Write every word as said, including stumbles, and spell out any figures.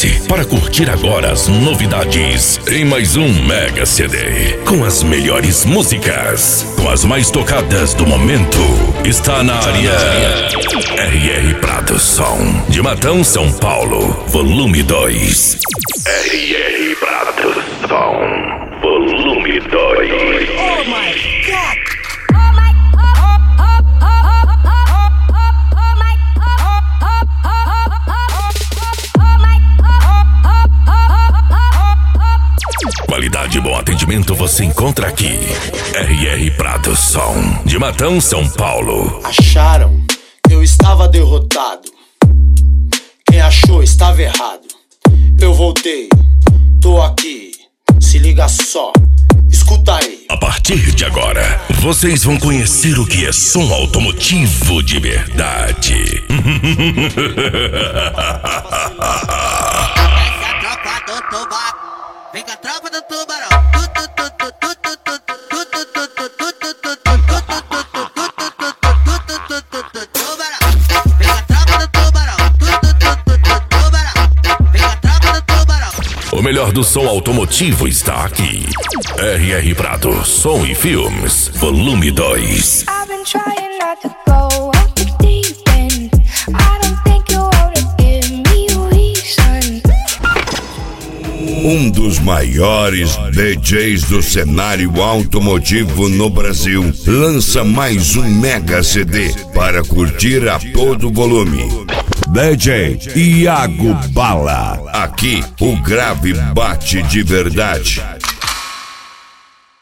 Prepare-se para curtir agora as novidades em mais um Mega C D. Com as melhores músicas, com as mais tocadas do momento. Está na área R R Produção, de Matão, São Paulo, volume dois. R R Produção, volume dois. Oh my God! Qualidade e bom atendimento você encontra aqui. R R Produção, de Matão, São Paulo. Acharam que eu estava derrotado. Quem achou estava errado. Eu voltei, tô aqui. Se liga só, escuta aí. A partir de agora, vocês vão conhecer o que é som automotivo de verdade. Vem com a tropa do tubarão. O melhor do som automotivo está aqui. R R Prado, Som e Filmes, volume dois. Um dos maiores D Js do cenário automotivo no Brasil lança mais um Mega C D para curtir a todo volume. D J Iago Bala. Aqui o grave bate de verdade.